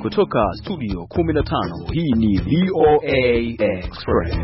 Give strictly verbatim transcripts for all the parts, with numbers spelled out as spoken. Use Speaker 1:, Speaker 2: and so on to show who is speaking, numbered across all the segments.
Speaker 1: Kutoka studio kumi na tano, hii ni V O A Express.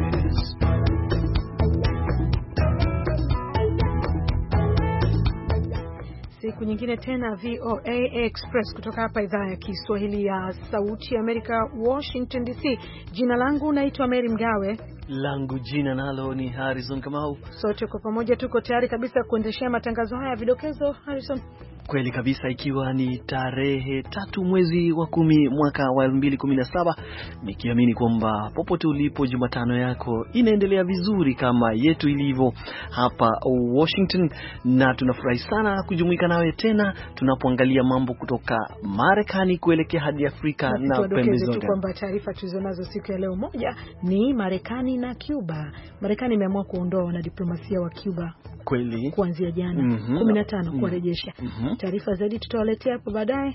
Speaker 2: Siku nyingine tena V O A Express kutoka hapa idhaa ya Kiswahili ya Sauti ya Amerika, Washington D C. Jina langu naitwa Mary Mgawe.
Speaker 3: Langu jina nalo ni Harrison Kamau.
Speaker 2: Sote kwa pamoja tuko tayari kabisa kuendeshea matangazo haya. Vidokezo, Harrison?
Speaker 3: Kweli kabisa, ikiwa ni tarehe tatu mwezi wa kumi mwaka wa elfu mbili kumi na saba, nikiamini kwamba popote ulipo Jumatano yako inaendelea vizuri kama yetu ilivyo hapa Washington, na tunafurahi sana kujumuika nawe tena tunapoangalia mambo kutoka Marekani kuelekea hadi Afrika na, na pembe zote.
Speaker 2: Kwamba taarifa tulizonazo siku ya leo, moja ni Marekani na Cuba. Marekani imeamua kuondoa wanadiplomasia wa Cuba
Speaker 3: kweli
Speaker 2: kuanzia jana
Speaker 3: mm-hmm.
Speaker 2: kumi na tano kuwarejesha.
Speaker 3: Mm-hmm.
Speaker 2: Taarifa zaidi tutawaletea hapo baadaye.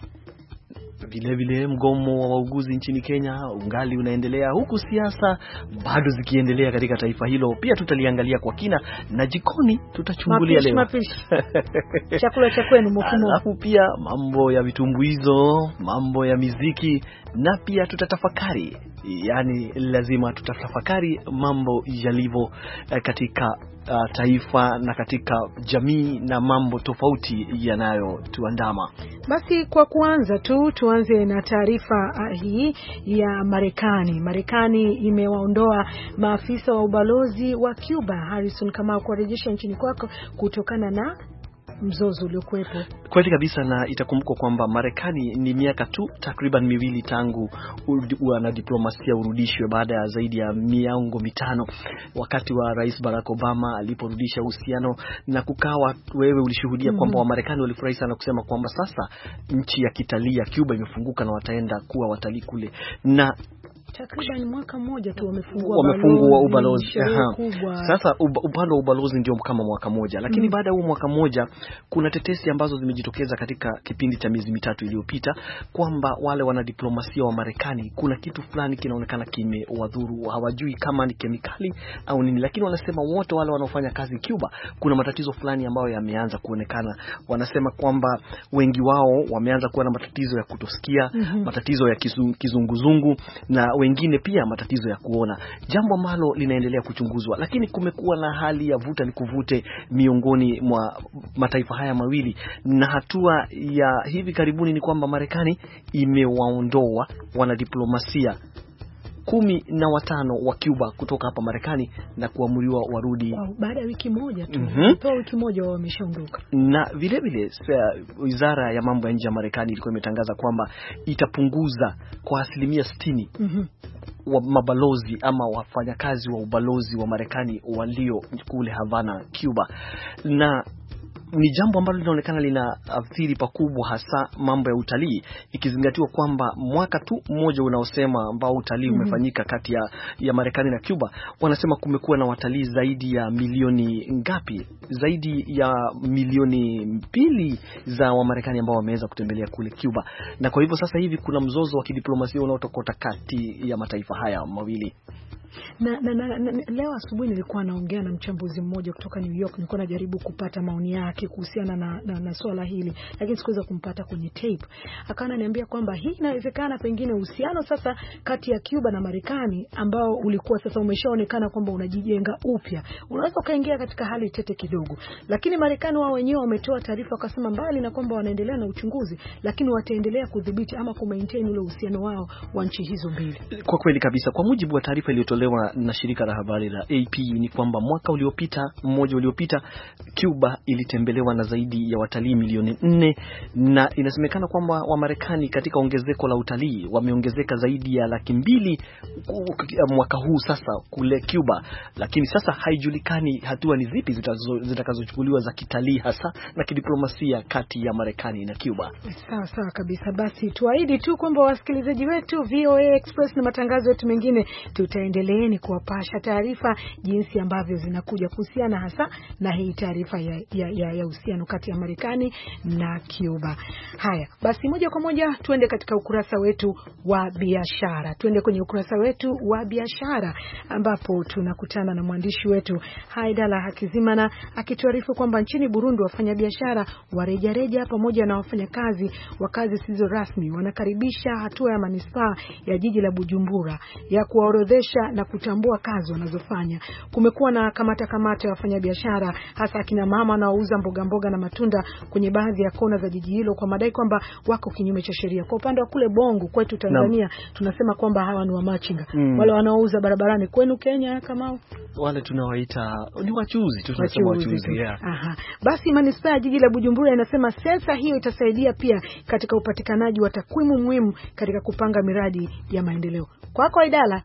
Speaker 3: Vile vile mgomo wa wauguzi nchini Kenya ungali unaendelea, huku siasa bado zikiendelea katika taifa hilo. Pia tutaliangalia kwa kina, na jikoni tutachungulia leo
Speaker 2: mapishi chakula cha kwenu mfumo.
Speaker 3: Alafu pia mambo ya vitumbuizo, mambo ya miziki, na pia tutatafakari, yani lazima tutatafakari mambo yalivyo katika uh, taifa na katika jamii na mambo tofauti yanayotuandama.
Speaker 2: Basi kwa kuanza tu tuanze na taarifa uh, hii ya Marekani. Marekani imewaondoa maafisa wa ubalozi wa Cuba, Harrison, kama kuwarejesha nchini kwako kutokana na mzozo uliokuwepo.
Speaker 3: Kweli kabisa, na itakumbukwa kwamba Marekani ni miaka tu takriban miwili tangu wana diplomasia urudishwe baada ya zaidi ya miongo mitano, wakati wa Rais Barack Obama aliporudisha uhusiano, na kukawa wewe ulishuhudia mm-hmm. kwamba wa Marekani walifurahi sana kusema kwamba sasa nchi ya kitalii ya Cuba imefunguka na wataenda kuwa watalii kule, na
Speaker 2: takriban mwaka mmoja tu wamefungua
Speaker 3: wamefungua ubalozi. Sasa upande wa ubalozi ndio kama mwaka mmoja, lakini mm. baada ya mwaka mmoja kuna tetesi ambazo zimejitokeza katika kipindi cha miezi mitatu iliyopita kwamba wale wanadiplomasia wa Marekani kuna kitu fulani kinaonekana kimewadhuru. Hawajui kama ni kemikali au nini, lakini wanasema wote wale wanaofanya kazi Cuba kuna matatizo fulani ambayo yameanza kuonekana. Wanasema kwamba wengi wao wameanza kuwa na matatizo ya kutosikia, mm-hmm. matatizo ya kizunguzungu, na wengine pia matatizo ya kuona, jambo ambalo linaendelea kuchunguzwa. Lakini kumekuwa na hali ya vuta ni kuvute miongoni mwa mataifa haya mawili, na hatua ya hivi karibuni ni kwamba Marekani imewaondoa wanadiplomasia kumi na watano wa Cuba kutoka hapa Marekani na kuamuriwa warudi
Speaker 2: wow, baada ya wiki moja tu.
Speaker 3: Mm-hmm.
Speaker 2: Kwa wiki moja wameshaondoka.
Speaker 3: Na vile vile Wizara ya Mambo ya Nje ya Marekani ilikuwa imetangaza kwamba itapunguza kwa asilimia sitini mm-hmm. wa mabalozi ama wafanyakazi wa ubalozi wa Marekani walio kule Havana, Cuba, na ni jambo ambalo linaonekana lina athiri pakubwa hasa mambo ya utalii, ikizingatiwa kwamba mwaka tu mmoja unaosema ambao utalii mm-hmm. umefanyika kati ya, ya Marekani na Cuba, wanasema kumekuwa na watalii zaidi ya milioni ngapi? Zaidi ya milioni mbili za wa Marekani ambao wameweza kutembelea kule Cuba, na kwa hivyo sasa hivi kuna mzozo wa kidiplomasia unaotokota kati ya mataifa haya mawili.
Speaker 2: Na, na, na, na leo asubuhi nilikuwa naongea na mchambuzi mmoja kutoka New York. Nilikuwa najaribu kupata maoni yake kuhusiana na, na, na swala hili, lakini sikuweza kumpata kwenye tape. Akawa ananiambia kwamba hii inawezekana pengine uhusiano sasa kati ya Cuba na Marekani ambao ulikuwa sasa umeshaonekana kwamba unajijenga upya, unaweza kaingia katika hali tete kidogo. Lakini Marekani wao wenyewe wametoa taarifa wakasema mbali na kwamba wanaendelea na uchunguzi, lakini wataendelea kudhibiti ama kumaintain ule uhusiano wao wa nchi hizo mbili.
Speaker 3: Kwa kweli kabisa, kwa mujibu wa taarifa iliyotolewa na shirika la habari la A P ni kwamba mwaka uliopita mmoja uliopita Cuba ilitembelewa na zaidi ya watalii milioni nne, na inasemekana kwamba wa Marekani katika ongezeko la utalii wameongezeka zaidi ya laki mbili mwaka huu sasa kule Cuba. Lakini sasa haijulikani hatua ni zipi zitakazochukuliwa za kitalii hasa na kidiplomasia kati ya Marekani na Cuba.
Speaker 2: Sawa sawa kabisa. Basi tuahidi tu kwamba wasikilizaji wetu V O A Express na matangazo yetu mengine tutaendelea ni kuwapasha taarifa jinsi ambavyo zinakuja kuhusiana hasa na hii taarifa ya, ya, ya, ya uhusiano kati ya Marekani na Cuba. Haya, basi moja kwa moja tuende katika ukurasa wetu wa biashara. Tuende kwenye ukurasa wetu wa biashara ambapo tunakutana na mwandishi wetu Haidala Hakizimana akituarifu kwamba nchini Burundi wafanyabiashara wa rejareja pamoja na wafanyakazi wa kazi zisizo rasmi wanakaribisha hatua ya manispaa ya jiji la Bujumbura ya kuwaorodhesha na kutambua kazi wanazofanya. Kumekuwa na kamata kamata ya wafanyabiashara hasa akina mama wanaouza mboga mboga na matunda kwenye baadhi ya kona za jiji hilo kwa madai kwamba wako kinyume cha sheria. Kwa upande wa kule Bongo kwetu Tanzania no. tunasema kwamba hawa ni wamachinga. Mm. Wale wanaouza barabarani. Kwenu Kenya kama
Speaker 3: wale tunawaita ni wachuzi, tunasema wachuzi. Yeah.
Speaker 2: Aha. Basi manispaa ya jiji la Bujumbura inasema sensa hiyo itasaidia pia katika upatikanaji wa takwimu muhimu katika kupanga miradi ya maendeleo. Kwako Haidala.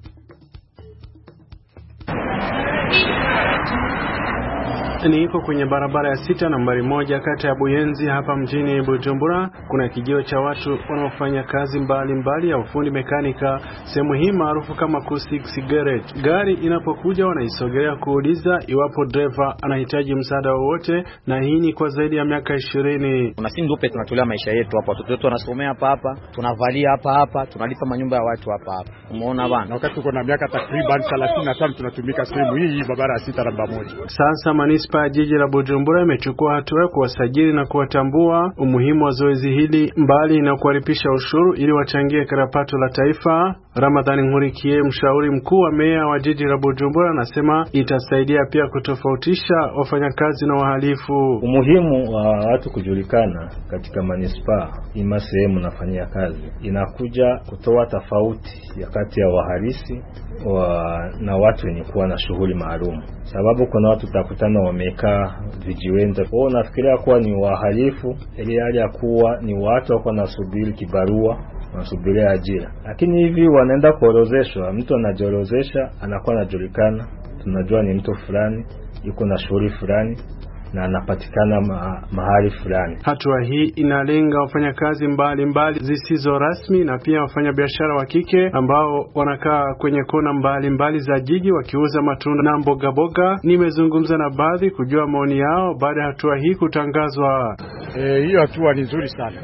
Speaker 4: Niko kwenye barabara ya sita nambari moja kata ya Buyenzi hapa mjini Bujumbura. Kuna kijio cha watu wanaofanya kazi mbali mbali ya ufundi mekanika, sehemu hii maarufu kama Kusix Garage. Gari inapokuja wanaisogelea kuuliza iwapo driver anahitaji msaada wowote, na hii ni kwa zaidi ya miaka ishirini.
Speaker 5: Una sisi ndope tunatolea maisha yetu hapa, watoto wetu wanasomea hapa hapa, tunavalia hapa hapa, tunalipa manyumba ya watu hapa hapa. Umeona bana,
Speaker 6: wakati tuko na miaka takriban thelathini na tano tunatumika sehemu hii barabara ya sita namba moja.
Speaker 4: Sasa manispa jiji la Bujumbura imechukua hatua ya kuwasajili na kuwatambua. Umuhimu wa zoezi hili mbali na kuwalipisha ushuru ili wachangie katika pato la taifa, Ramadhani Nkurikiye, mshauri mkuu wa meya wa jiji la Bujumbura, anasema itasaidia pia kutofautisha wafanyakazi na wahalifu.
Speaker 7: Umuhimu wa watu kujulikana katika manispaa ima sehemu nafanyia kazi inakuja kutoa tofauti ya kati ya waharisi wa na watu wenye kuwa na shughuli maalum. Sababu kuna watu takutana wamekaa vijiwenda, wao nafikiria kuwa ni wahalifu, ili hali ya kuwa ni watu wako nasubiri kibarua, wanasubiria ajira. Lakini hivi wanaenda kuorozeshwa, mtu anajiorozesha anakuwa anajulikana, tunajua ni mtu fulani yuko na shughuli fulani na anapatikana ma mahali fulani.
Speaker 4: Hatua hii inalenga wafanyakazi mbali mbali zisizo rasmi na pia wafanyabiashara wa kike ambao wanakaa kwenye kona mbali mbali za jiji wakiuza matunda na mboga boga. Nimezungumza na baadhi kujua maoni yao baada ya hatua hii kutangazwa.
Speaker 6: Eh, hiyo hatua ni nzuri sana.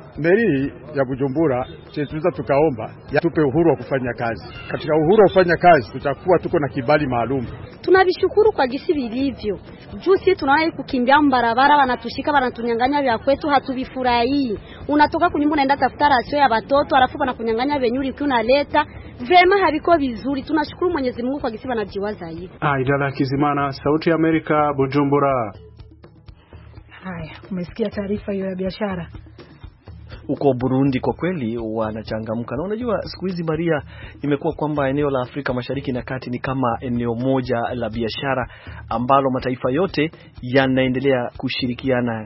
Speaker 6: Meri ya Bujumbura tunaweza tukaomba tupe uhuru wa kufanya kazi. Katika uhuru wa kufanya kazi tutakuwa tuko na kibali maalum.
Speaker 8: Tunavishukuru kwa gisi vilivyo. Juu sisi tunawahi kukimbia barabara, wanatushika wanatunyang'anya vya kwetu, hatuvifurahii. Unatoka kunyumba unaenda tafuta rasio ya watoto alafu wanakunyang'anya venyuri ukiwa unaleta. Vema habiko vizuri. Tunashukuru Mwenyezi Mungu kwa gisi wanajiwaza hivi.
Speaker 4: Ah, Idala Kizimana, Sauti ya Amerika, Bujumbura.
Speaker 2: Haya, umesikia taarifa hiyo ya biashara?
Speaker 3: Uko Burundi kwa kweli wanachangamka. Na unajua siku hizi Maria, imekuwa kwamba eneo la Afrika Mashariki na Kati ni kama eneo moja la biashara ambalo mataifa yote yanaendelea kushirikiana.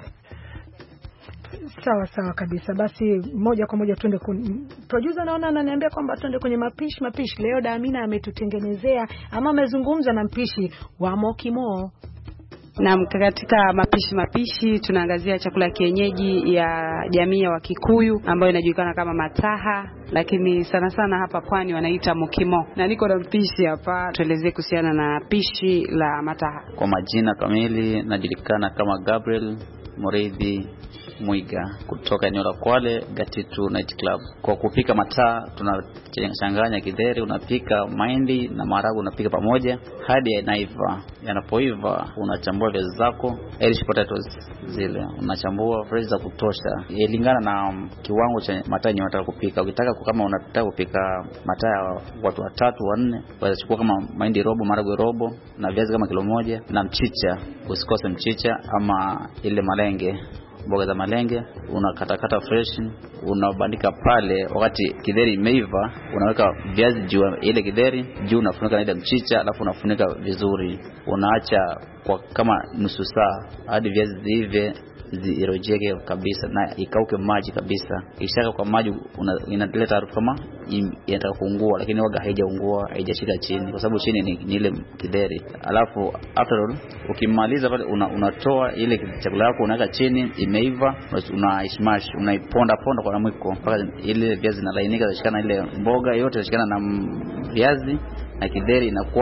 Speaker 2: Sawa sawa kabisa. Basi moja kwa moja tuende kun... producer naona ananiambia kwamba tuende kwenye mapishi mapishi. Leo Damina ametutengenezea ama amezungumza na mpishi wa Mokimo.
Speaker 9: Na katika mapishi mapishi tunaangazia chakula kienyeji ya jamii ya Wakikuyu ambayo inajulikana kama mataha, lakini sana sana hapa pwani wanaita mokimo. Na niko na mpishi hapa, tuelezee kuhusiana na pishi la mataha.
Speaker 5: Kwa majina kamili najulikana kama Gabriel Moreidhi Mwiga kutoka eneo la Kwale Gatitu Night Club. Kwa kupika mataa tunachanganya kidheri, unapika mahindi na maharagwe unapika pamoja hadi yanaiva. Yanapoiva unachambua viazi zako, Irish potatoes zile unachambua fresh za kutosha, ilingana na kiwango cha mataa unataka kupika. Ukitaka kama unataka kupika mataa watu watatu wanne, unachukua kama mahindi robo, maharagwe robo na viazi kama kilo moja na mchicha, usikose mchicha ama ile malenge, mboga za malenge unakatakata fresh, unabandika pale. Wakati kidheri imeiva unaweka viazi juu ile kidheri, juu unafunika na ile mchicha, alafu unafunika vizuri, unaacha kwa kama nusu saa hadi viazi ziive zirojeke kabisa na ikauke maji kabisa. Ikishaka kwa maji inaleta harufu kama inataka kuungua, lakini waga haijaungua, haijashika chini kwa sababu chini ni, ni ile kidheri. Alafu after all ukimaliza pale una, unatoa ile chakula yako unaweka chini, imeiva, unaismash, unaiponda ponda kwa mwiko mpaka ile viazi inalainika, zishikana ile mboga yote zishikana na viazi na kidheri inakuwa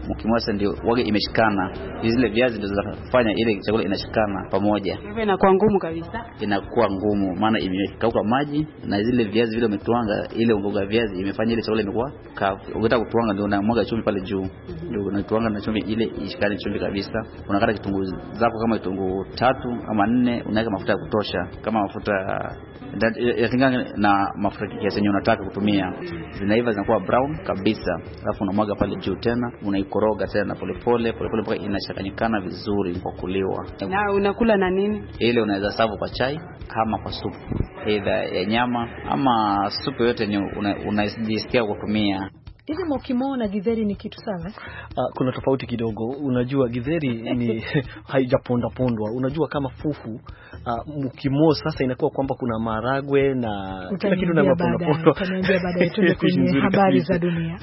Speaker 5: Mukimo sasa ndio wage imeshikana, zile viazi ndio zinafanya ile chakula inashikana pamoja.
Speaker 9: Hivyo inakuwa ngumu kabisa.
Speaker 5: Inakuwa ngumu maana imekauka maji na zile viazi vile umetwanga, ile mboga viazi imefanya ile chakula imekuwa kavu. Ukitaka kutwanga ndio unamwaga chumvi pale juu, ndio unatwanga na chumvi ile ishikane chumvi kabisa. Unakata kitunguu zako kama kitunguu tatu ama nne, unaweka mafuta ya kutosha, kama mafuta yatingana na mafuta kiasi yenye unataka kutumia. Zinaiva zinakuwa brown kabisa, alafu unamwaga pale juu tena, unaikoroga tena polepole polepole mpaka inachanganyikana vizuri kwa kuliwa.
Speaker 9: Na unakula na nini?
Speaker 5: Ile unaweza serve kwa chai ama kwa supu, either ya nyama ama supu yote yenye unajisikia una kutumia.
Speaker 2: Hivi mokimo na githeri ni kitu sawa?
Speaker 3: Uh, kuna tofauti kidogo. Unajua githeri ni haijaponda pondwa. Unajua kama fufu, uh, mokimo sasa inakuwa kwamba kuna maharagwe na kila kitu na maponda pondwa.
Speaker 2: Tunaanza baadaye tuende kwenye habari za dunia.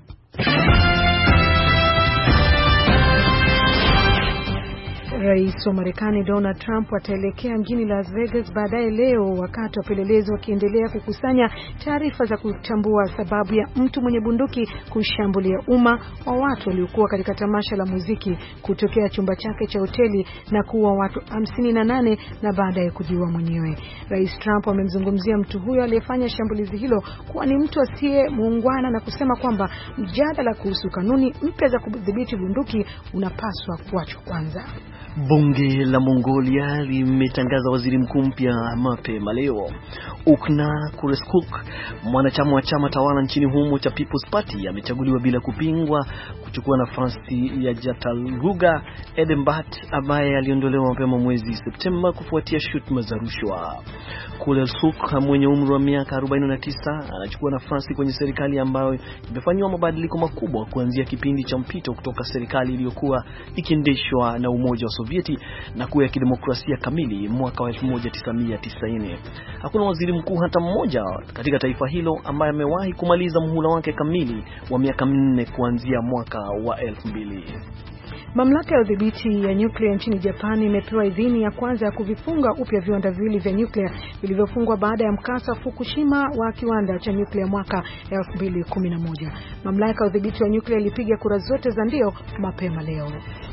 Speaker 2: Rais wa Marekani Donald Trump ataelekea mjini Las Vegas baadaye leo, wakati wapelelezi wakiendelea kukusanya taarifa za kutambua sababu ya mtu mwenye bunduki kushambulia umma wa watu waliokuwa katika tamasha la muziki kutokea chumba chake cha hoteli na kuua watu hamsini na nane na baadaye kujiua mwenyewe. Rais Trump amemzungumzia mtu huyo aliyefanya shambulizi hilo kuwa ni mtu asiye muungwana na kusema kwamba mjadala kuhusu kanuni mpya za kudhibiti bunduki unapaswa kuachwa kwanza.
Speaker 3: Bunge la Mongolia limetangaza waziri mkuu mpya mapema leo. Ukna Kureskuk, mwanachama wa chama tawala nchini humo cha People's Party, amechaguliwa bila kupingwa kuchukua nafasi ya Jataluga Edembat ambaye aliondolewa mapema mwezi Septemba kufuatia shutuma za rushwa. Kureskuk mwenye umri wa miaka arobaini na tisa anachukua nafasi kwenye serikali ambayo imefanywa mabadiliko makubwa kuanzia kipindi cha mpito kutoka serikali iliyokuwa ikiendeshwa na Umoja wa Sovieti na kuwa ya kidemokrasia kamili mwaka wa elfu moja tisa mia tisaini. Hakuna waziri mkuu hata mmoja katika taifa hilo ambaye amewahi kumaliza muhula wake kamili wa miaka minne kuanzia mwaka wa elfu mbili.
Speaker 2: Mamlaka ya udhibiti ya nyuklia nchini Japan imepewa idhini ya kwanza ya kuvifunga upya viwanda viwili vya nyuklia vilivyofungwa baada ya mkasa wa Fukushima wa kiwanda cha nyuklia mwaka elfu mbili kumi na moja. Mamlaka ya udhibiti wa nyuklia ilipiga kura zote za ndio mapema leo.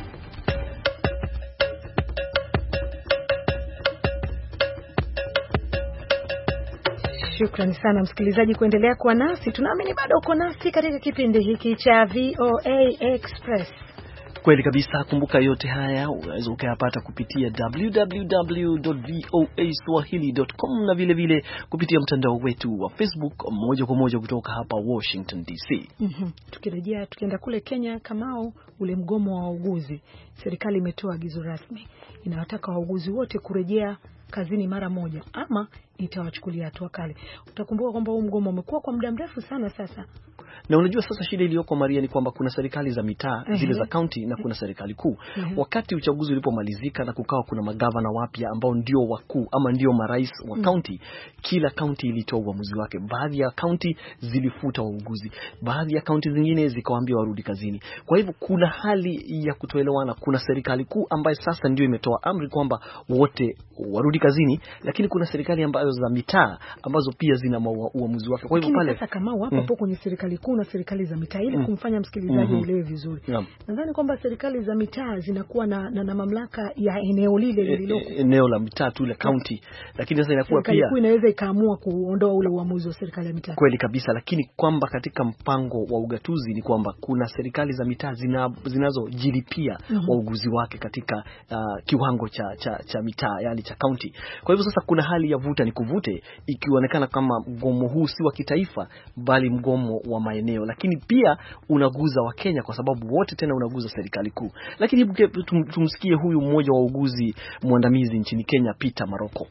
Speaker 2: Shukrani sana msikilizaji kuendelea kuwa nasi. Tunaamini bado uko nasi katika kipindi hiki cha V O A Express.
Speaker 3: Kweli kabisa. Kumbuka yote haya unaweza ukayapata kupitia w w w dot voa swahili dot com na vile vile kupitia mtandao wetu wa Facebook moja kwa moja kutoka hapa Washington D C.
Speaker 2: Mhm. Tukirejea tukienda kule Kenya, Kamau, ule mgomo wa wauguzi, serikali imetoa agizo rasmi inawataka wauguzi wote kurejea kazini mara moja ama itawachukulia hatua kali. Utakumbuka kwamba huu mgomo umekuwa kwa muda mrefu sana sasa.
Speaker 3: Na unajua sasa shida iliyoko Maria ni kwamba kuna serikali za mitaa, uh-huh. zile za county na kuna serikali kuu. Uh-huh. Wakati uchaguzi ulipomalizika na kukawa kuna magavana wapya ambao ndio wakuu ama ndio marais wa county, uh-huh. kila county ilitoa uamuzi wake. Baadhi ya county zilifuta wauguzi, baadhi ya county zingine zikawaambia warudi kazini. Kwa hivyo kuna hali ya kutoelewana. Kuna serikali kuu ambayo sasa ndio imetoa amri kwamba wote warudi kazini, lakini kuna serikali ambazo za mitaa ambazo pia zina uamuzi wake. Kwa hivyo pale
Speaker 2: sasa kama hapo hapo kwenye serikali kuu na serikali za mitaa ili mm. kumfanya msikilizaji mm-hmm. elewe vizuri. Yeah. Nadhani kwamba serikali za mitaa zinakuwa na, na, na mamlaka ya eneo lile lililoko.
Speaker 3: E, eneo la mitaa tu ile county. Lakini sasa inakuwa pia serikali
Speaker 2: kuu inaweza ikaamua kuondoa ule uamuzi wa serikali ya mitaa.
Speaker 3: Kweli kabisa, lakini kwamba katika mpango wa ugatuzi ni kwamba kuna serikali za mitaa zina, zinazojilipia mm-hmm. wauguzi wake katika uh, kiwango cha cha, cha mitaa, yani cha county. Kwa hivyo sasa kuna hali ya vuta ni kuvute, ikionekana kama mgomo huu si wa kitaifa bali mgomo wa maeneo, lakini pia unaguza wa Kenya kwa sababu wote tena unaguza serikali kuu. Lakini hebu tum, tumsikie huyu mmoja wa wauguzi mwandamizi nchini Kenya, Peter Maroko.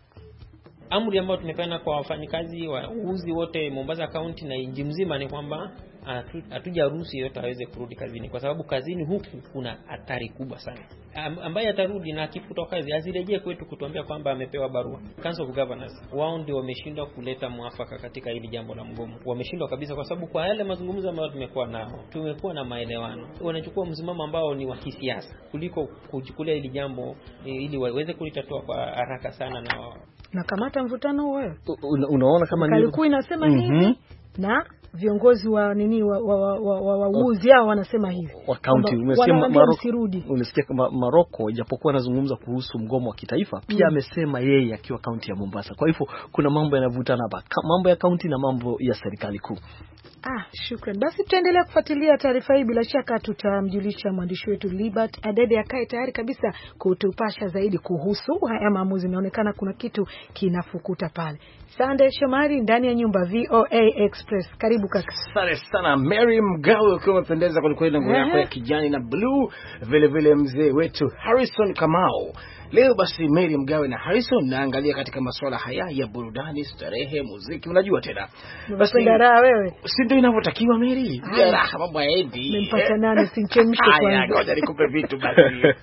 Speaker 10: Amri ambayo tumepeana kwa wafanyikazi wa wauguzi wote Mombasa County na nchi mzima ni kwamba hatujaruhusu yote aweze kurudi kazini, kwa sababu kazini huku kuna hatari kubwa sana. Am, ambaye atarudi na akifuta kazi asirejee kwetu kutuambia kwamba amepewa barua. Council of Governors wao ndio wameshindwa kuleta mwafaka katika hili jambo la mgomo. Wameshindwa kabisa, kwa sababu kwa yale mazungumzo ambayo tumekuwa nao, tumekuwa na maelewano. Wanachukua msimamo ambao ni wa kisiasa kuliko kuchukulia hili jambo ili waweze kulitatua kwa haraka sana na
Speaker 2: na kamata mvutano wewe.
Speaker 3: Una, unaona kama
Speaker 2: ni kalikuwa inasema mm-hmm. hivi na viongozi wa nini wa wauguzi wa, wa, wa, hao wanasema hivi.
Speaker 3: Wa county umesikia Maroko. Unasikia kama Maroko japokuwa anazungumza kuhusu mgomo wa kitaifa, pia amesema mm. yeye akiwa county ya Mombasa. Kwa hivyo kuna mambo yanavutana hapa. Mambo ya county na mambo ya serikali kuu.
Speaker 2: Ah, shukran. Basi tutaendelea kufuatilia taarifa hii, bila shaka tutamjulisha mwandishi wetu Libert Adede akae tayari kabisa kutupasha zaidi kuhusu haya maamuzi. Inaonekana kuna kitu kinafukuta pale. Sunday Shomari ndani ya nyumba V O A Express. Karibu kaka.
Speaker 11: Asante sana Mary Mgawe, ukiwa umependeza kwa kweli na nguo yako ya kijani na blue, vile vile mzee wetu Harrison Kamau. Leo basi Mary Mgawe na Harrison naangalia katika masuala haya ya burudani, starehe, muziki, unajua tena.
Speaker 2: Basi raha wewe.
Speaker 11: Si ndio inavyotakiwa Mary? Ya raha mambo yaendi.
Speaker 2: Nimempata nani sinchemshe kwanza.
Speaker 11: Haya, ngoja nikupe vitu basi.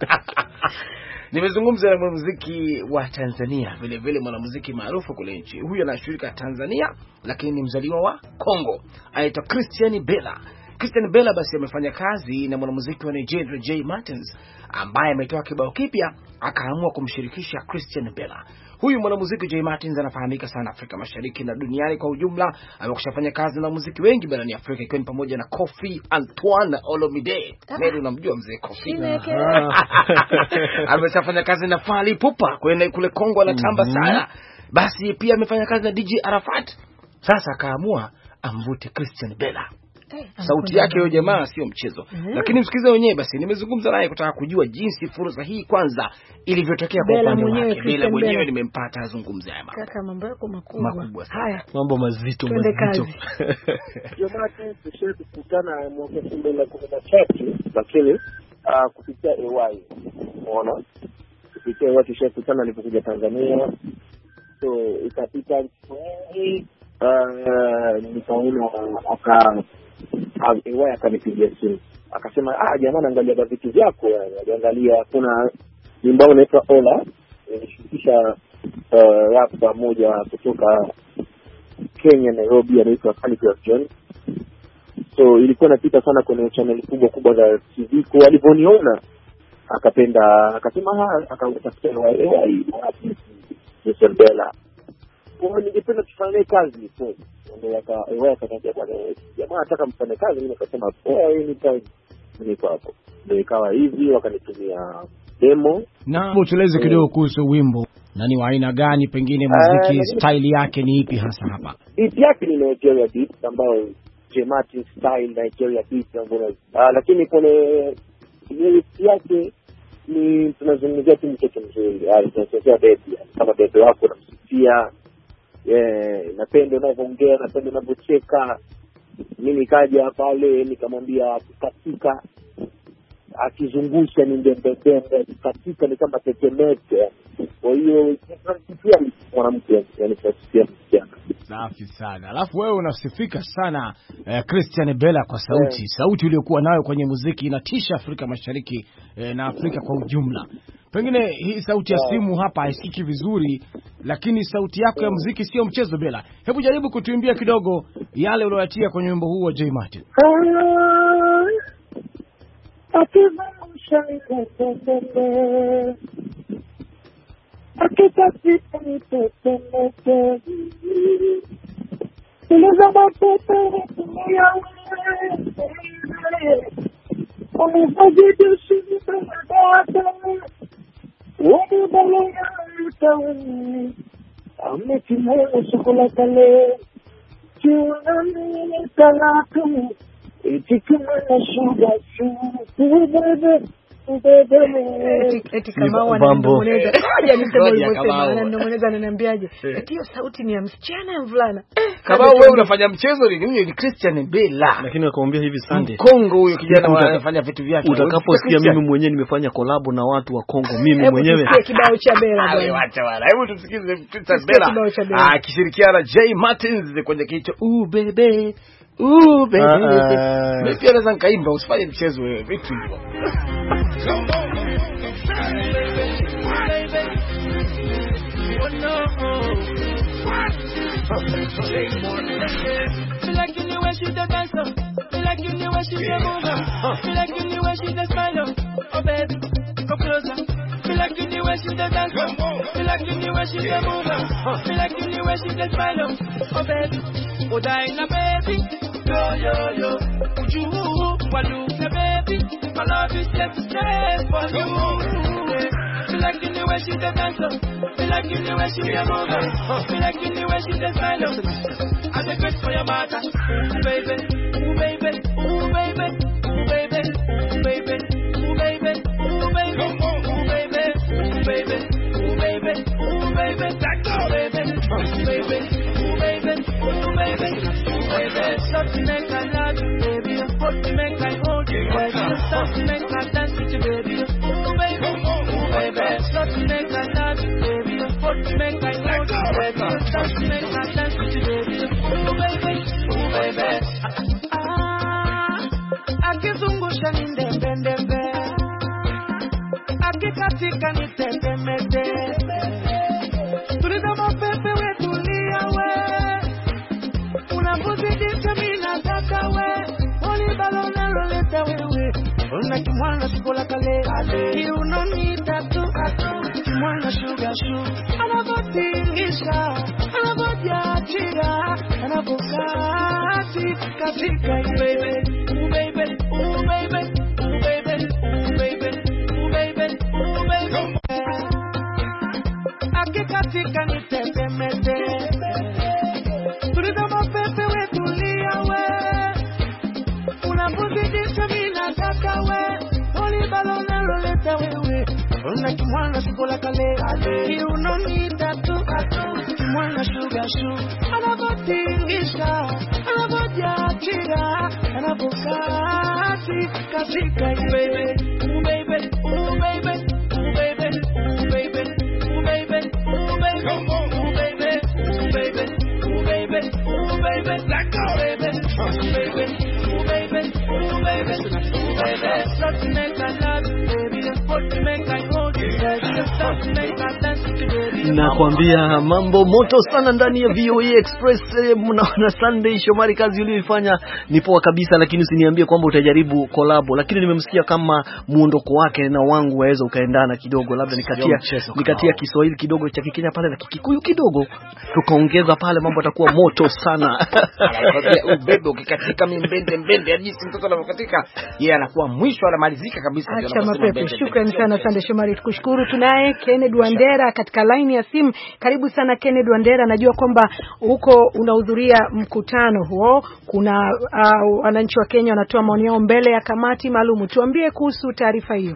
Speaker 11: Nimezungumza na mwanamuziki wa Tanzania, vile vile mwanamuziki maarufu kule nchi. Huyu anashirika Tanzania lakini ni mzaliwa wa Kongo. Anaitwa Christian Bella. Christian Bella basi amefanya kazi na mwanamuziki wa Nigeria Jay Martins, ambaye ametoa kibao kipya akaamua kumshirikisha Christian Bella. Huyu mwanamuziki Jay Martins anafahamika sana Afrika Mashariki na duniani kwa ujumla. Amekushafanya kazi na muziki wengi barani Afrika, ikiwa ni pamoja na Koffi Antoine Olomide. Mimi unamjua mzee Koffi. Ameshafanya kazi na Fally Ipupa kule kule Kongo anatamba mm -hmm. sana. Basi pia amefanya kazi na D J Arafat. Sasa akaamua amvute Christian Bella. Hey, sauti yake huyo jamaa sio mchezo. Mm -hmm. Lakini msikize wenyewe basi. Nimezungumza naye kutaka kujua jinsi fursa hii kwanza ilivyotokea kwa upande wake. Bella mwenyewe nimempata azungumze haya mambo.
Speaker 2: Kaka, mambo yako makubwa.
Speaker 11: Makubwa sana.
Speaker 2: Haya,
Speaker 3: mambo mazito mazito.
Speaker 12: Jamaa tushe kukutana mwaka elfu mbili na kumi na tatu lakini uh, kupitia A Y. Unaona? Kupitia A Y tushakutana nilipokuja Tanzania. So ikapita hii uh, nikaona aka Ewa akanipigia simu akasema ah jamaa naangalia vitu vyako, anaangalia kuna nyimbo inaitwa Ola, nilishukisha uh, rap pamoja kutoka Kenya Nairobi, anaitwa Calligraph John. So ilikuwa inapita sana kwenye channel kubwa kubwa za T V. Kwa alivyoniona akapenda, akasema ah akatafuta Ewa hii ni Bella. Kwa ningependa tufanye kazi so ndio aka Ewa akaniambia bwana jamaa nataka mfanye kazi. Mimi nikasema poa, hii ni time niko hapo. Ndio ikawa hivi, wakanitumia demo.
Speaker 11: Na tueleze kidogo kuhusu wimbo na ni wa aina gani, pengine muziki uh, style yake ni ipi hasa hapa?
Speaker 12: Beat yake ni Nigeria beat ambayo Jay Martin style Nigeria beat ambayo uh, lakini kwenye lyrics yake ni tunazungumzia tu mtoto mzuri, tunasema baby kama baby wako unamsikia. Yeah, napenda unavyoongea, napenda unavyocheka. Mimi nikaja pale nikamwambia katika akizungusha ni ndembembe katika ni kama tetemeke. Kwa hiyo pia mwanamke yani tunasikia msichana.
Speaker 11: Safi sana. Alafu wewe unasifika sana eh, Christian Bella kwa sauti. Yeah. Sauti uliyokuwa nayo kwenye muziki inatisha Afrika Mashariki eh, na Afrika kwa ujumla. Pengine hii sauti ya simu hapa haisikiki vizuri, lakini sauti yako ya muziki sio mchezo Bella. Hebu jaribu kutuimbia kidogo yale uliyoyatia kwenye wimbo huu wa Jay Martin.
Speaker 2: Eti kama wananong'oneza haja niseme ulivyosema, wananong'oneza ananiambiaje eti hiyo sauti ni ya msichana ya mvulana.
Speaker 11: Kama wewe unafanya mchezo ni huyo ni Christian Bella,
Speaker 3: lakini nakwambia hivi Sunday
Speaker 11: Kongo huyo kijana anafanya vitu vyake.
Speaker 3: Utakaposikia mimi mwenyewe nimefanya collab na watu wa Kongo, mimi mwenyewe
Speaker 2: hebu kibao cha Bella bwana,
Speaker 11: acha wala hebu tusikize Christian Bella akishirikiana na Jay Martins kwenye kicho ooh baby ooh baby. Mimi pia naweza nikaimba, usifanye mchezo wewe vitu hivyo.
Speaker 13: Feel like you knew where she the dancer. Feel like you knew where she the mover. Feel like you knew where she the smile. Oh baby, come closer. Feel like you knew where she the dancer. Feel like you knew where she the mover. Feel like you knew where she the smile. Oh baby, oh Dinah baby. yo, yo. Would you want to look at baby? My love is here to stay for you. She liking the way she the dancer. She liking the way she the mover. She liking the way she the smile. I'm the best for your mother. Ooh baby, ooh baby, ooh baby, ooh baby, ooh baby, ooh baby, ooh baby, ooh baby, ooh baby, ooh baby, ooh baby, back up baby, ooh baby, ooh baby, ooh baby, ooh baby. Stop to make I love you baby. Stop to make I hold you baby. Stop to make I dance with you baby. Ooh baby, ooh baby. Stop to make I love you baby. Stop to make I hold you baby. Stop to make I dance with you baby. Ooh baby, ooh baby. Ah, akizungusha ni ndembe ndembe, akikatika ni tetemete. Tuliza mapepe wetulia we, unapozidisha mina taka we. Oli balona loleta wewe, unakimwana sikola kale. Kiunonita tu, kimwana sugar sugar. Anavotingisha, anavotiachira, anavokati katika baby, ooh baby, ooh baby, ooh baby, ooh baby, ooh baby, ooh baby. Akikatika ni tetemete, tuliza mapepe wetulia we, unapozidisha mina taka we. Oli balona loleta wewe, unakimwana sikola kale. Kiunonita tu, kimwana sugar sugar. Anavotingisha, anavotiachira, anavokati katika baby, ooh baby, ooh baby, ooh baby, ooh baby, ooh baby, ooh baby, ooh baby, ooh baby, ooh baby, ooh baby, black out baby, ooh baby, ooh baby, ooh baby, ooh baby. Stop to make I love you baby. Stop to make I hold you baby. Stop to make I dance with you baby.
Speaker 3: Na kuambia mambo moto sana ndani ya V O A Express. Mnaona Sunday Shomari, kazi uliyofanya ni poa kabisa, lakini usiniambie kwamba utajaribu collabo. Lakini nimemsikia kama muondoko wake na wangu waweza ukaendana kidogo, labda nikatia nikatia Kiswahili kidogo cha Kikenya pale na Kikuyu kidogo, tukaongeza pale, mambo yatakuwa moto sana.
Speaker 11: Ubebe ukikatika mimbende mbende hadi mtoto anapokatika yeye anakuwa mwisho anamalizika kabisa.
Speaker 2: Acha mapepe. Shukrani sana Sunday Shomari, tukushukuru. Tunaye Kennedy Wandera katika line ya simu. Karibu sana Kennedy Wandera, najua kwamba huko unahudhuria mkutano huo. Kuna wananchi uh, wa Kenya wanatoa maoni yao mbele ya kamati maalum. Tuambie kuhusu taarifa hiyo.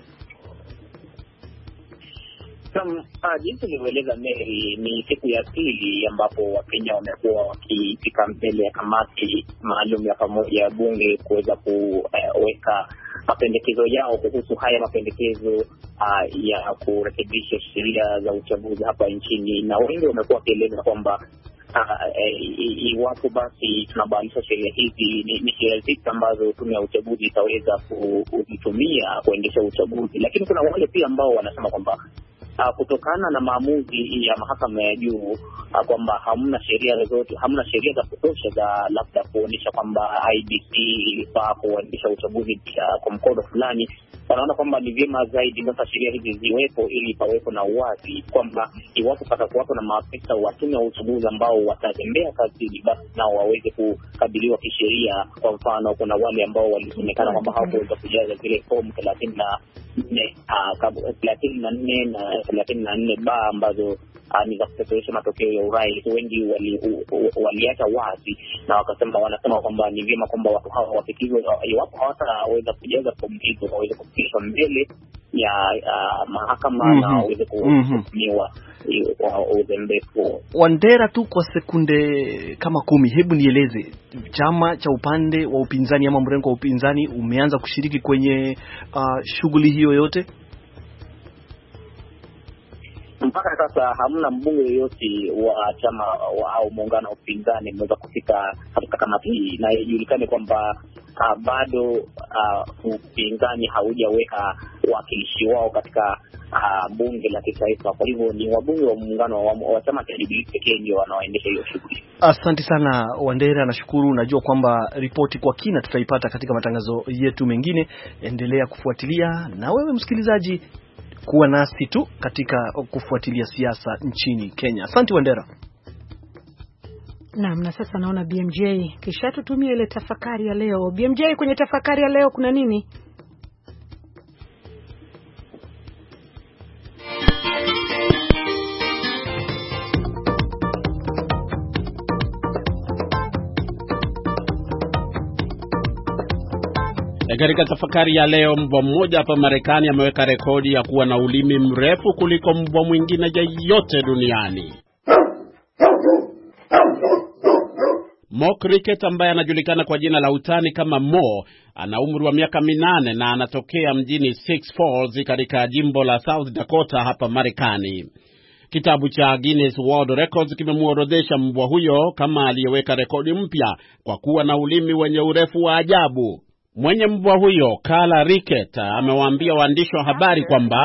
Speaker 14: Kama jinsi nilivyoeleza Mary, ni siku ya pili ambapo Wakenya wamekuwa wakifika mbele ya kamati maalum ya pamoja ya bunge kuweza kuweka mapendekezo yao kuhusu haya mapendekezo uh, ya kurekebisha sheria za uchaguzi hapa nchini, na wengi wamekuwa wakieleza kwamba iwapo uh, basi tunabadilisha sheria hizi, ni, ni sheria hizi ambazo tume ya uchaguzi itaweza kuzitumia kuendesha uchaguzi. Lakini kuna wale pia ambao wanasema kwamba Uh, kutokana na maamuzi ya mahakama ya juu uh, kwamba hamna sheria zote, hamna sheria za kutosha za labda kuonyesha kwamba I B C ilifaa kuendesha uchaguzi uh, kwa mkondo fulani, wanaona kwamba ni vyema zaidi sasa sheria hizi ziwepo ili pawepo na uwazi kwamba iwapo patakuwapo na maafisa wa tume ya uchaguzi ambao watatembea kazini, basi nao waweze kukabiliwa kisheria. Kwa mfano, kuna wale ambao walisemekana kwamba hawakuweza kujaza zile form thelathini na nne thelathini na nne na thelathini na nne ba ambazo Uh, ni za kupeperusha matokeo ya urais. Wengi waliacha wali wazi na wakasema, wanasema kwamba ni vyema kwamba watu hawa wafikizwe, iwapo hawataweza kujaza fomu hizo waweze kufikishwa mbele ya uh, mahakama mm -hmm. na waweze kuhukumiwa kwa uzembefu.
Speaker 3: Wandera, tu kwa sekunde kama kumi, hebu nieleze, chama cha upande wa upinzani ama mrengo wa upinzani umeanza kushiriki kwenye uh, shughuli hiyo yote?
Speaker 14: Mpaka sasa hamna mbunge yoyote wa chama wa, au muungano wa upinzani mweza kufika katika kamati hii, na ijulikane kwamba uh, bado uh, upinzani haujaweka wakilishi wao katika uh, bunge la kitaifa. Kwa hivyo ni wabunge wa muungano wa, wa chama cha Jubilee pekee ndio wanaoendesha hiyo shughuli.
Speaker 3: Asante sana Wandera, nashukuru. Najua kwamba ripoti kwa kina tutaipata katika matangazo yetu mengine. Endelea kufuatilia, na wewe msikilizaji kuwa nasi tu katika kufuatilia siasa nchini Kenya. Asante Wandera.
Speaker 2: Naam, na sasa naona B M J kisha tutumie ile tafakari ya leo. B M J, kwenye tafakari ya leo kuna nini?
Speaker 15: Katika tafakari ya leo, mbwa mmoja hapa Marekani ameweka rekodi ya kuwa na ulimi mrefu kuliko mbwa mwingine yeyote duniani. Mo Cricket ambaye anajulikana kwa jina la utani kama Mo ana umri wa miaka minane na anatokea mjini Sioux Falls katika jimbo la South Dakota hapa Marekani. Kitabu cha Guinness World Records kimemuorodhesha mbwa huyo kama aliyeweka rekodi mpya kwa kuwa na ulimi wenye urefu wa ajabu. Mwenye mbwa huyo, Carla Rickett, amewaambia waandishi wa habari kwamba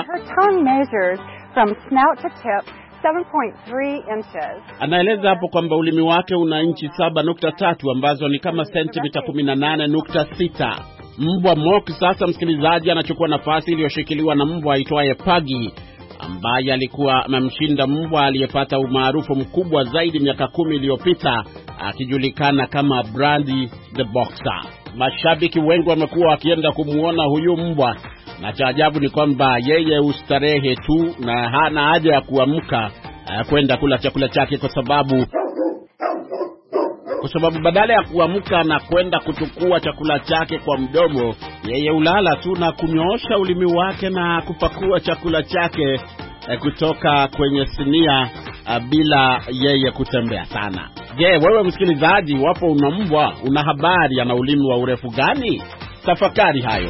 Speaker 15: anaeleza hapo kwamba ulimi wake una inchi saba nukta tatu ambazo ni kama sentimita kumi na nane nukta sita. Mbwa Mock sasa, msikilizaji, anachukua nafasi iliyoshikiliwa na mbwa aitwaye Puggy ambaye alikuwa amemshinda mbwa aliyepata umaarufu mkubwa zaidi miaka kumi iliyopita akijulikana kama Brandy the Boxer. Mashabiki wengi wamekuwa wakienda kumuona huyu mbwa, na cha ajabu ni kwamba yeye ustarehe tu na hana haja ya kuamka kwenda kula chakula chake kwa sababu kwa sababu badala ya kuamka na kwenda kuchukua chakula chake kwa mdomo, yeye ulala tu na kunyoosha ulimi wake na kupakua chakula chake kutoka kwenye sinia bila yeye kutembea sana. Je, wewe msikilizaji, wapo una mbwa, una habari ana ulimi wa urefu gani? Tafakari hayo.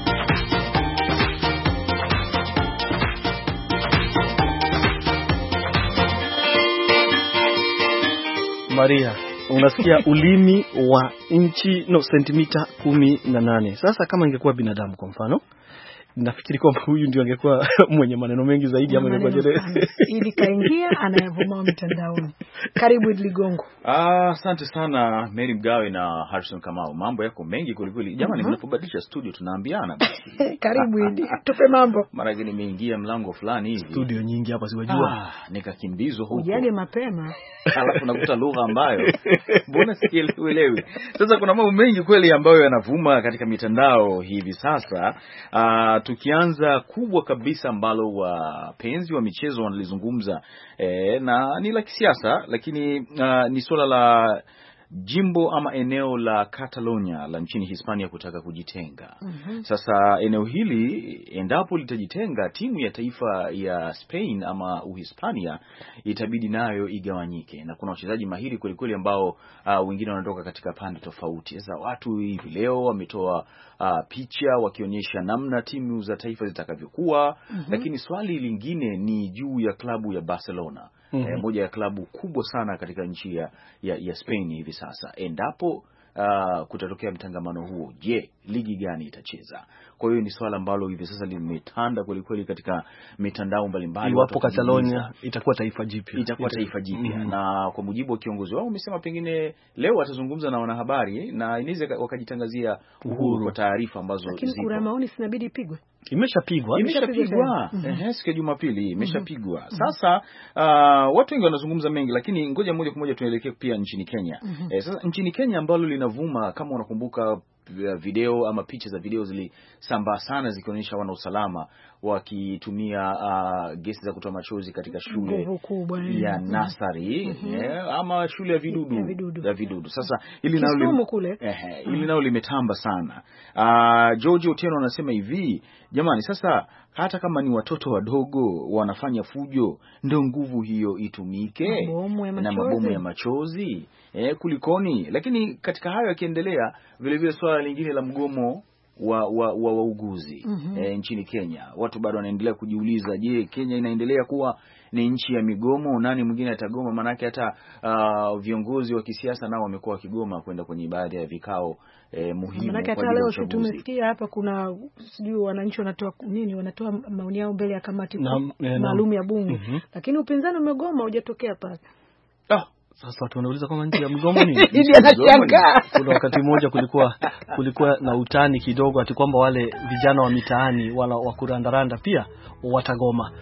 Speaker 3: Maria, unasikia ulimi wa inchi no sentimita kumi na nane. Sasa kama ingekuwa binadamu kwa mfano, nafikiri kwamba huyu ndio angekuwa mwenye maneno mengi zaidi ama ingekuwa jere.
Speaker 2: Ili kaingia anayevuma mitandaoni. Karibu Ligongo.
Speaker 1: Ah, asante sana Mary Mgawe na Harrison Kamau. Mambo yako mengi kulikweli. Jamani, mnapobadilisha uh-huh. studio tunaambiana basi.
Speaker 2: Karibu Idi, tupe mambo.
Speaker 1: Mara gani nimeingia mlango fulani hivi.
Speaker 3: Studio nyingi hapa siwajua.
Speaker 1: Ah, nikakimbizwa huko.
Speaker 2: Ujage mapema.
Speaker 1: Alafu nakuta lugha ambayo mbona sikielewi. Sasa kuna mambo mengi kweli ambayo yanavuma katika mitandao hivi sasa. Ah, tukianza kubwa kabisa ambalo wapenzi wa michezo wanalizungumza e, na ni la kisiasa, lakini uh, ni swala la jimbo ama eneo la Catalonia la nchini Hispania kutaka kujitenga. Mm-hmm. Sasa eneo hili endapo litajitenga, timu ya taifa ya Spain ama Uhispania itabidi nayo igawanyike, na kuna wachezaji mahiri kweli kweli ambao uh, wengine wanatoka katika pande tofauti. Sasa watu hivi leo wametoa uh, picha wakionyesha namna timu za taifa zitakavyokuwa. Mm-hmm. Lakini swali lingine ni juu ya klabu ya Barcelona. Mm-hmm. E, moja ya klabu kubwa sana katika nchi ya, ya, ya Spain hivi sasa. Endapo uh, kutatokea mtangamano huo, je, ligi gani itacheza? Kwa hiyo ni swala ambalo hivi sasa limetanda kweli kweli katika mitandao mbalimbali.
Speaker 3: Iwapo Catalonia itakuwa taifa jipya.
Speaker 1: Itakuwa taifa jipya. Mm-hmm. Na kwa mujibu wa kiongozi wao umesema pengine leo atazungumza na wanahabari na inaweza wakajitangazia uhuru kwa taarifa ambazo zipo.
Speaker 2: Lakini kura maoni sinabidi ipigwe.
Speaker 3: Imeshapigwa.
Speaker 1: Imeshapigwa. Ehe, siku ya Jumapili imeshapigwa. Mm-hmm. Sasa uh, watu wengi wanazungumza mengi, lakini ngoja moja kwa moja tuelekee pia nchini Kenya. Mm-hmm. Eh, sasa nchini Kenya ambalo linavuma, kama unakumbuka video ama picha za video zilisambaa sana zikionyesha wana usalama wakitumia uh, gesi za kutoa machozi katika shule ya nasari. Mm-hmm. Yeah, ama shule ya vidudu ya vidudu, ya vidudu. Sasa ili nao lim, eh, ili nao limetamba sana. Uh, George Otieno anasema hivi, jamani, sasa hata kama ni watoto wadogo wanafanya fujo, ndio nguvu hiyo itumike na mabomu ya machozi. Eh, kulikoni? Lakini katika hayo yakiendelea, vile vile swala lingine la mgomo wa wa wauguzi wa mm-hmm. e, nchini Kenya, watu bado wanaendelea kujiuliza, je, Kenya inaendelea kuwa ni nchi ya migomo? Nani mwingine atagoma? Manake hata uh, viongozi wa kisiasa nao wamekuwa wakigoma kwenda kwenye baadhi ya vikao e, muhimu.
Speaker 2: Manake hata leo si tumesikia hapa kuna sijui wananchi wanatoa nini, wanatoa maoni yao mbele ya kamati maalum ya bunge. Mm-hmm. Lakini upinzani umegoma, hujatokea pale.
Speaker 3: Ah, sasa watu wanauliza kama nchi ya mgomo ni.
Speaker 2: Ili anashangaa.
Speaker 3: Kuna wakati mmoja kulikuwa kulikuwa na utani kidogo ati kwamba wale vijana wa mitaani wala wa kurandaranda pia watagoma.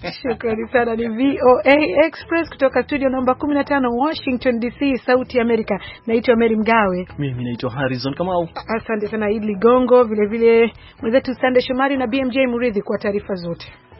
Speaker 2: Shukrani sana. Ni V O A Express kutoka studio namba kumi na tano Washington D C, Sauti ya Amerika. Naitwa Mary Mgawe.
Speaker 3: Mimi naitwa Harrison Kamau.
Speaker 2: Asante sana Idli Gongo, vile vile mwenzetu Sande Shomari na B M J Muridhi kwa taarifa zote.